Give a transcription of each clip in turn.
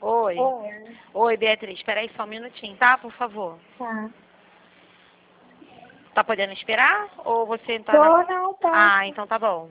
Oi. Oi. Oi, Beatriz. Espera aí só um minutinho, tá? Por favor. Tá. Tá podendo esperar? Ou você tá Tô, não, posso. Ah, então tá bom.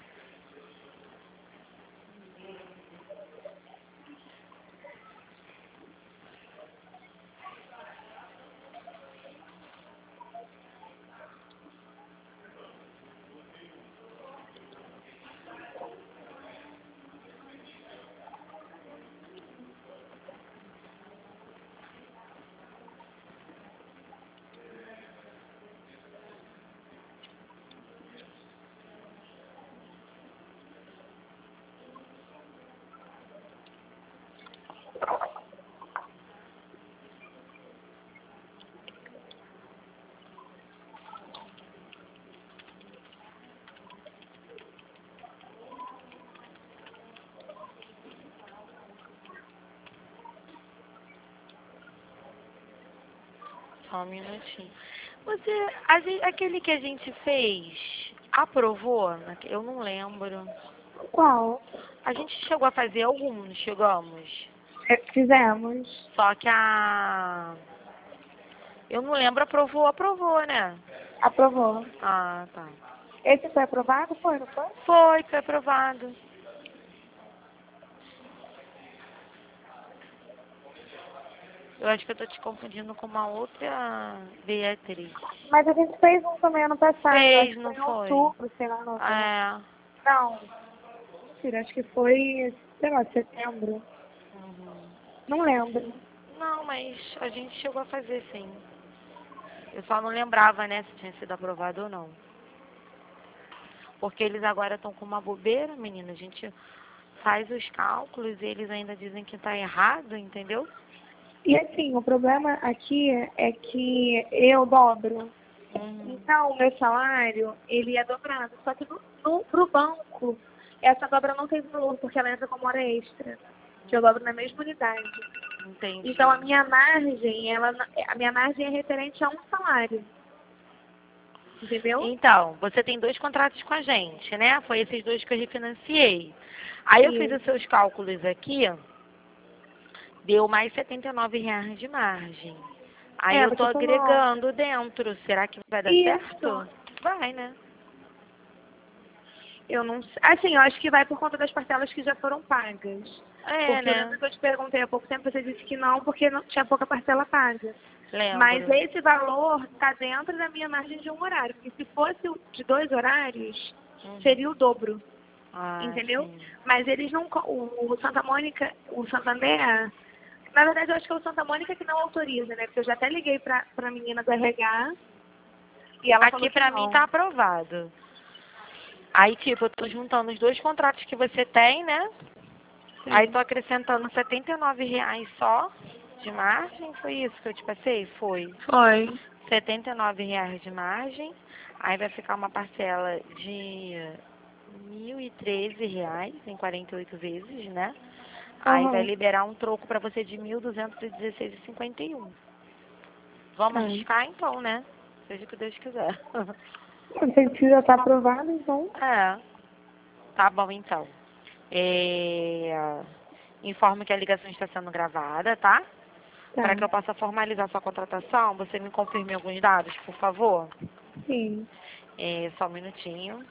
Só um minutinho. Aquele que a gente fez, aprovou? Eu não lembro. Qual? A gente chegou a fazer algum, não chegamos? Fizemos. Só que eu não lembro, aprovou, né? Aprovou. Ah, tá. Esse foi aprovado? Foi, não foi? Foi aprovado. Eu acho que eu tô te confundindo com uma outra Beatriz. Mas a gente fez um também ano passado. Fez, Acho que não foi em foi? outubro, sei lá, não. É. Não. Mentira, acho que foi, sei lá, setembro. Uhum. Não lembro. Não, mas a gente chegou a fazer sim. Eu só não lembrava, né, se tinha sido aprovado ou não. Porque eles agora estão com uma bobeira, menina. A gente faz os cálculos e eles ainda dizem que tá errado, entendeu? E assim, o problema aqui é que eu dobro. Uhum. Então, o meu salário, ele é dobrado. Só que pro banco, essa dobra não tem valor, porque ela entra como hora extra. Que eu dobro na mesma unidade. Entendi. Então, a minha margem é referente a um salário. Entendeu? Então, você tem 2 contratos com a gente, né? Foi esses 2 que eu refinanciei. Aí eu fiz os Isso. seus cálculos aqui, deu mais R$ 79 de margem. Aí eu tô Você falou. agregando dentro. Será que vai dar certo? Isso. Vai, né? Eu não sei. Assim, eu acho que vai por conta das parcelas que já foram pagas. É, Porque eu né? lembro que eu te perguntei há pouco tempo, você disse que não, porque não tinha pouca parcela paga. Mas Lembro. esse valor está dentro da minha margem de um horário. Porque se fosse de 2 horários, Uhum. seria o dobro. Ah, Entendeu? sim. Mas eles não. O Santa Mônica, o Santander. Na verdade, eu acho que é o Santa Mônica que não autoriza, né? Porque eu já até liguei pra menina do RH e ela falou Aqui que pra mim não. tá aprovado. Aí, tipo, eu tô juntando os 2 contratos que você tem, né? Sim. Aí tô acrescentando R$ 79 só de margem. Foi isso que eu te passei? Foi. Foi. R$ 79 de margem. Aí vai ficar uma parcela de R$ 1.013 em 48 vezes, né? Aí vai Aham. liberar um troco pra você de 1.216,51. Vamos Tá. arriscar então, né? Seja o que Deus quiser. Se já tá aprovado, então. É, tá bom então. Informo que a ligação está sendo gravada, tá? Tá. Para que eu possa formalizar sua contratação, você me confirme alguns dados, por favor? Sim. Só um minutinho.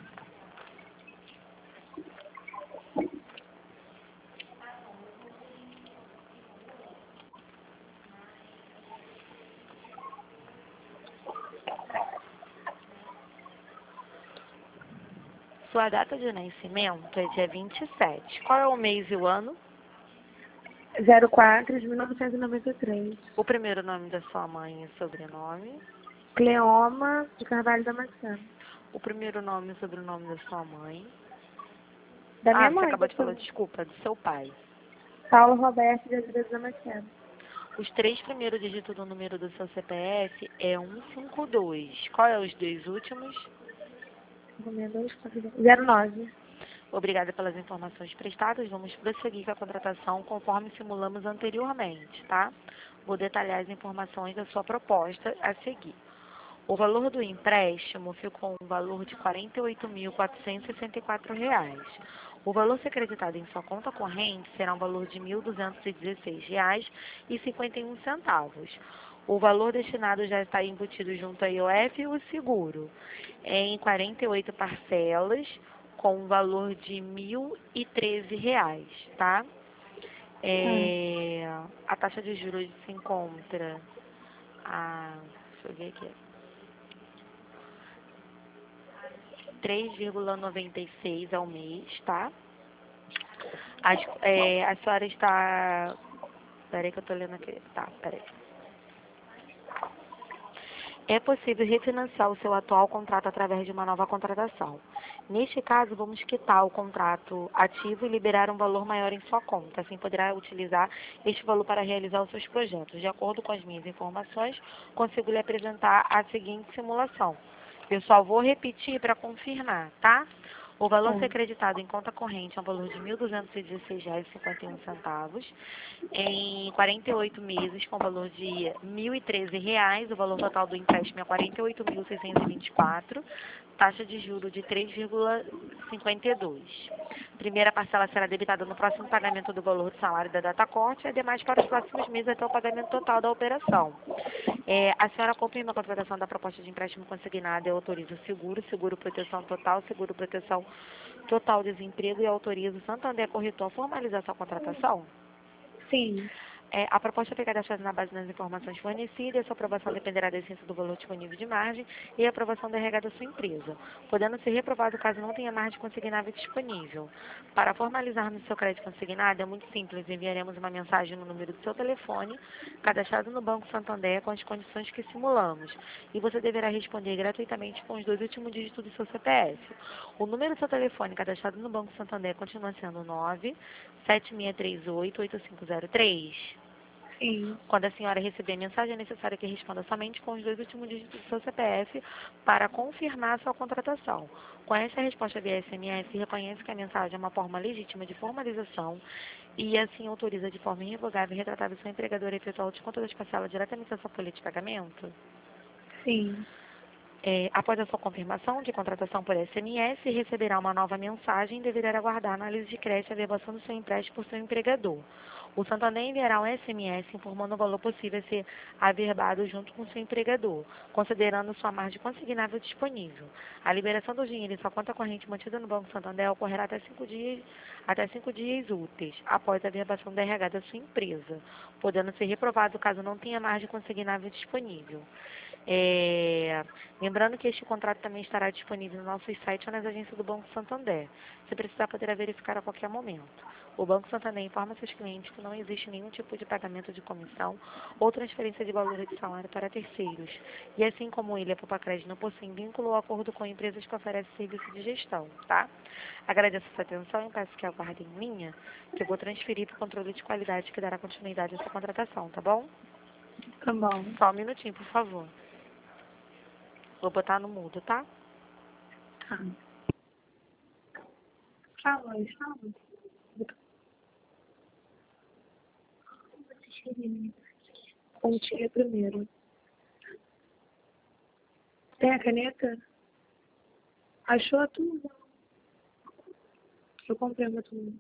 Sua data de nascimento é dia 27. Qual é o mês e o ano? 04 de 1993. O primeiro nome da sua mãe e sobrenome? Cleoma de Carvalho Damasceno. O primeiro nome e sobrenome da sua mãe? Da minha Você mãe, acabou de falar, doutor. desculpa, do seu pai. Paulo Roberto de Azevedo Damasceno. Os 3 primeiros dígitos do número do seu CPF é 152. Qual é os 2 últimos? 09. Obrigada pelas informações prestadas. Vamos prosseguir com a contratação conforme simulamos anteriormente, tá? Vou detalhar as informações da sua proposta a seguir. O valor do empréstimo ficou um valor de R$ 48.464. O valor ser creditado em sua conta corrente será um valor de R$ 1.216,51. O valor destinado já está embutido junto à IOF e o seguro, em 48 parcelas, com um valor de R$ 1.013, tá? A taxa de juros se encontra deixa eu ver aqui, 3,96 ao mês, tá? A senhora está... Peraí que eu tô lendo aqui. Tá, peraí. É possível refinanciar o seu atual contrato através de uma nova contratação. Neste caso, vamos quitar o contrato ativo e liberar um valor maior em sua conta. Assim, poderá utilizar este valor para realizar os seus projetos. De acordo com as minhas informações, consigo lhe apresentar a seguinte simulação. Eu só vou repetir para confirmar, tá? O valor a ser creditado em conta corrente é um valor de R$ 1.216,51. Em 48 meses, com valor de R$ 1.013, o valor total do empréstimo é R$ 48.624, taxa de juros de 3,52. Primeira parcela será debitada no próximo pagamento do valor do salário da data corte e demais para os próximos meses até o pagamento total da operação. A senhora confirma a contratação da proposta de empréstimo consignado e autoriza o seguro proteção total desemprego e autoriza o Santander Corretor a formalizar sua contratação? Sim. A proposta foi cadastrada na base das informações fornecidas, sua aprovação dependerá da essência do valor disponível de margem e a aprovação da RH da sua empresa, podendo ser reprovado caso não tenha margem consignável disponível. Para formalizarmos seu crédito consignado, é muito simples, enviaremos uma mensagem no número do seu telefone, cadastrado no Banco Santander, com as condições que simulamos, e você deverá responder gratuitamente com os 2 últimos dígitos do seu CPF. O número do seu telefone cadastrado no Banco Santander continua sendo 97638-8503. Sim. Quando a senhora receber a mensagem, é necessário que responda somente com os 2 últimos dígitos do seu CPF para confirmar a sua contratação. Com essa resposta via SMS, reconhece que a mensagem é uma forma legítima de formalização e assim autoriza de forma irrevogável e retratável seu empregador a efetuar o desconto das parcelas diretamente da sua folha de pagamento? Sim. Após a sua confirmação de contratação por SMS, receberá uma nova mensagem e deverá aguardar a análise de crédito e averbação do seu empréstimo por seu empregador. O Santander enviará um SMS informando o valor possível a ser averbado junto com seu empregador, considerando sua margem consignável disponível. A liberação do dinheiro em sua conta corrente mantida no Banco Santander ocorrerá até 5 dias úteis, após a averbação da RH da sua empresa, podendo ser reprovado caso não tenha margem consignável disponível. Lembrando que este contrato também estará disponível no nosso site ou nas agências do Banco Santander. Se precisar, poderá verificar a qualquer momento. O Banco Santander informa seus clientes que não existe nenhum tipo de pagamento de comissão ou transferência de valor de salário para terceiros. E assim como ele, a Popacred não possui vínculo ou acordo com empresas que oferecem serviço de gestão, tá? Agradeço a sua atenção e peço que aguardem em linha, que eu vou transferir para o controle de qualidade que dará continuidade à sua contratação, tá bom? Tá bom. Só um minutinho, por favor. Vou botar no mudo, tá? Tá. Fala. Pontilha primeiro. Tem a caneta? Achou a tua? Eu comprei uma tua.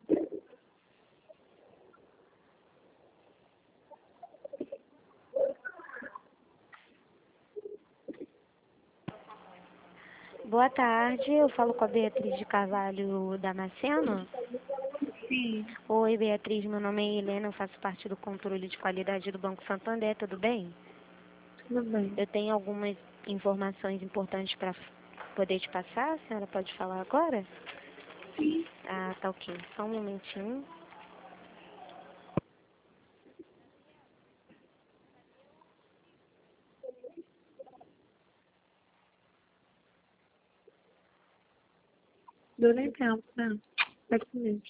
Boa tarde, eu falo com a Beatriz de Carvalho Damasceno. Sim. Oi, Beatriz, meu nome é Helena, eu faço parte do controle de qualidade do Banco Santander, tudo bem? Tudo bem. Eu tenho algumas informações importantes para poder te passar, a senhora pode falar agora? Sim. Ah, tá ok, só um momentinho. Deu nem tempo, né? É comigo.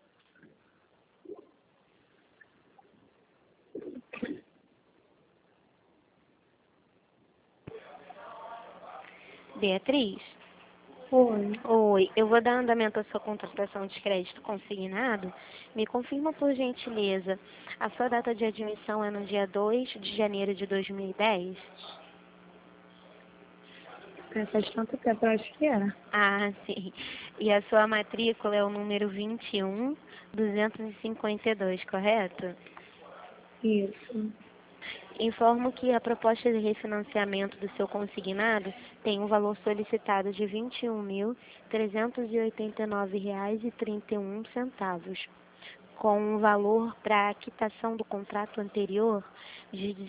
Beatriz? Oi. Oi, eu vou dar andamento à sua contratação de crédito consignado. Me confirma, por gentileza, a sua data de admissão é no dia 2 de janeiro de 2010? Faz tanto tempo, eu acho que é. Ah, sim. E a sua matrícula é o número 21252, correto? Isso. Informo que a proposta de refinanciamento do seu consignado tem um valor solicitado de R$ 21.389,31, com um valor para a quitação do contrato anterior de R$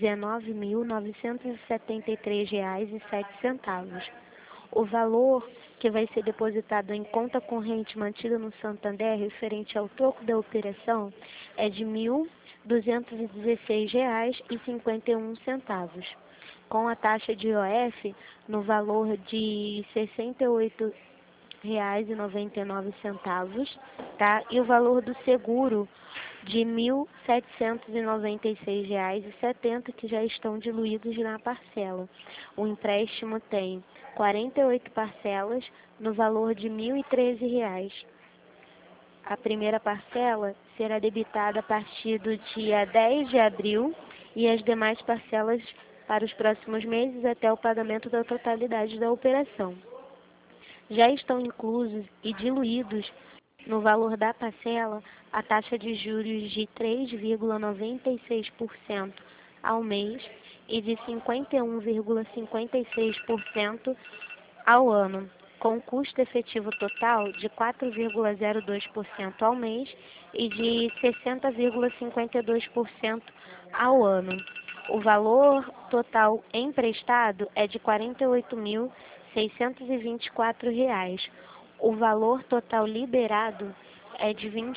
19.973,07. O valor que vai ser depositado em conta corrente mantida no Santander referente ao troco da operação é de R$ 1.216,51, com a taxa de IOF no valor de R$ 68,99, tá? E o valor do seguro de R$ 1.796,70, que já estão diluídos na parcela. O empréstimo tem 48 parcelas no valor de R$ 1.013. A primeira parcela será debitada a partir do dia 10 de abril e as demais parcelas para os próximos meses até o pagamento da totalidade da operação. Já estão inclusos e diluídos no valor da parcela a taxa de juros de 3,96% ao mês e de 51,56% ao ano, com custo efetivo total de 4,02% ao mês e de 60,52% ao ano. O valor total emprestado é de R$ 48.624. O valor total liberado é de R$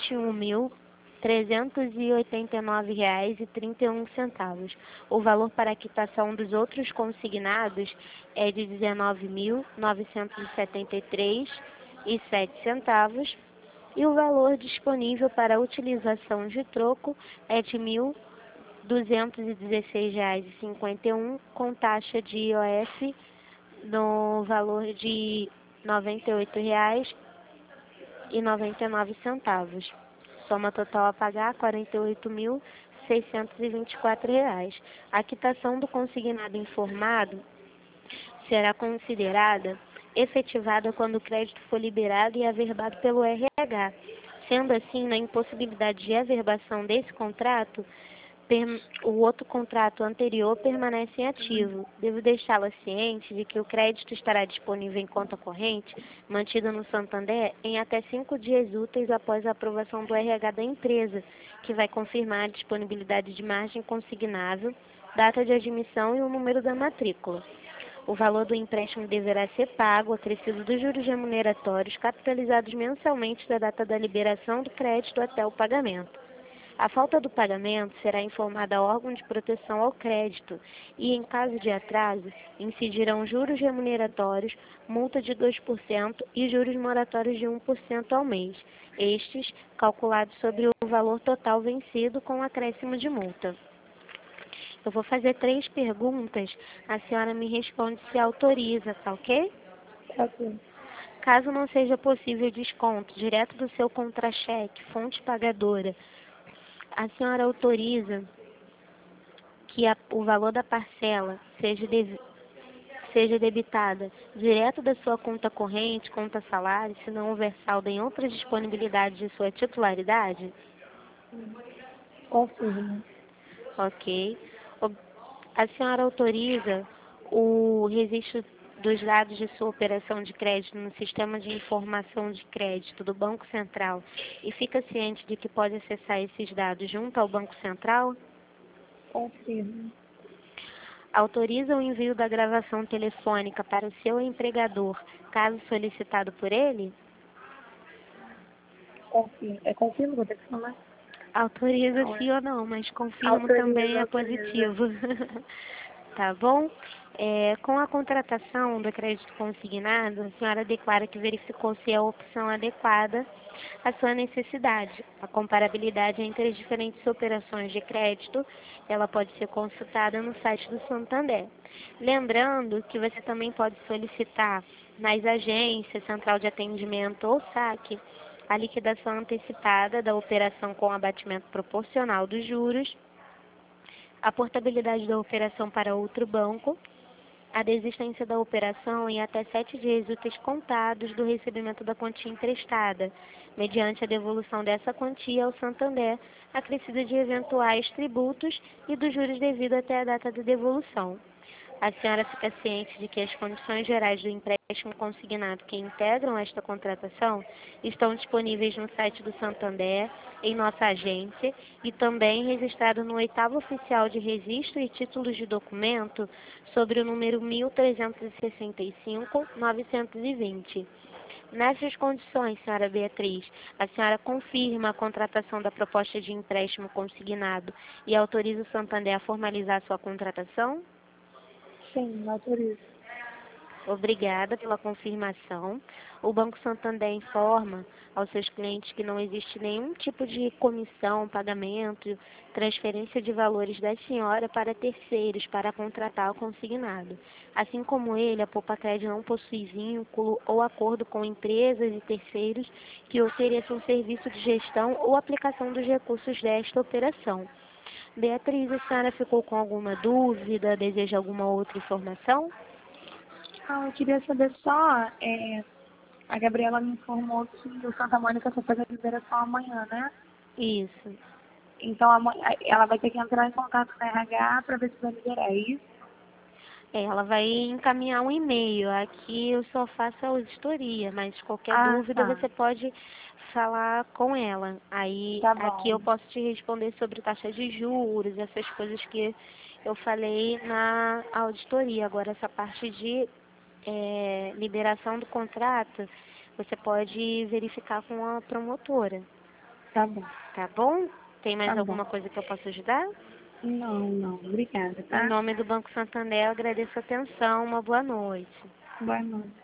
21.389,31. O valor para a quitação dos outros consignados é de R$ 19.973,07. E o valor disponível para utilização de troco é de R$ 1.216,51, com taxa de IOF no valor de R$ 98,99. Soma total a pagar R$ 48.624. A quitação do consignado informado será considerada efetivada quando o crédito for liberado e averbado pelo RH. Sendo assim, na impossibilidade de averbação desse contrato, o outro contrato anterior permanece em ativo. Devo deixá-la ciente de que o crédito estará disponível em conta corrente, mantida no Santander, em até 5 dias úteis após a aprovação do RH da empresa, que vai confirmar a disponibilidade de margem consignável, data de admissão e o número da matrícula. O valor do empréstimo deverá ser pago, acrescido dos juros remuneratórios, capitalizados mensalmente da data da liberação do crédito até o pagamento. A falta do pagamento será informada ao órgão de proteção ao crédito e, em caso de atraso, incidirão juros remuneratórios, multa de 2% e juros moratórios de 1% ao mês, estes calculados sobre o valor total vencido com acréscimo de multa. Eu vou fazer 3 perguntas, a senhora me responde se autoriza, tá ok? Tá bom. Caso não seja possível desconto direto do seu contra-cheque, fonte pagadora, a senhora autoriza que o valor da parcela seja debitada direto da sua conta corrente, conta salário, se não houver saldo em outras disponibilidades de sua titularidade? Confirmo. Ok. A senhora autoriza o registro dos dados de sua operação de crédito no sistema de informação de crédito do Banco Central e fica ciente de que pode acessar esses dados junto ao Banco Central? Confirmo. Autoriza o envio da gravação telefônica para o seu empregador, caso solicitado por ele? Confirmo. É confirmo que eu tenho que falar? Autoriza Não, sim ou não, mas confirmo também autoriza, é autoriza. positivo. Tá bom? Com a contratação do crédito consignado, a senhora declara que verificou se é a opção adequada à sua necessidade. A comparabilidade entre as diferentes operações de crédito, ela pode ser consultada no site do Santander. Lembrando que você também pode solicitar nas agências, central de atendimento ou saque, a liquidação antecipada da operação com abatimento proporcional dos juros, a portabilidade da operação para outro banco a desistência da operação em até 7 dias úteis contados do recebimento da quantia emprestada, mediante a devolução dessa quantia ao Santander, acrescida de eventuais tributos e dos juros devidos até a data da devolução. A senhora fica ciente de que as condições gerais do empréstimo consignado que integram esta contratação estão disponíveis no site do Santander, em nossa agência e também registrado no 8º Oficial de Registro e Títulos de Documento sobre o número 1365-920. Nessas condições, senhora Beatriz, a senhora confirma a contratação da proposta de empréstimo consignado e autoriza o Santander a formalizar sua contratação? Sim, autorizo. Obrigada pela confirmação. O Banco Santander informa aos seus clientes que não existe nenhum tipo de comissão, pagamento, transferência de valores da senhora para terceiros para contratar o consignado. Assim como ele, a Poupa-Cred não possui vínculo ou acordo com empresas e terceiros que ofereçam serviço de gestão ou aplicação dos recursos desta operação. Beatriz, a senhora ficou com alguma dúvida? Deseja alguma outra informação? Eu queria saber só, a Gabriela me informou que o Santa Mônica só faz a liberação amanhã, né? Isso. Então ela vai ter que entrar em contato com a RH para ver se vai liberar, é isso? Ela vai encaminhar um e-mail. Aqui eu só faço a auditoria, mas qualquer dúvida Tá. você pode falar com ela. Aí Tá bom. aqui eu posso te responder sobre taxa de juros, essas coisas que eu falei na auditoria. Agora essa parte de liberação do contrato, você pode verificar com a promotora. Tá bom. Tá bom? Tem mais Tá bom. alguma coisa que eu possa ajudar? Não. Obrigada, Em tá? nome do Banco Santander, eu agradeço a atenção. Uma boa noite. Boa noite.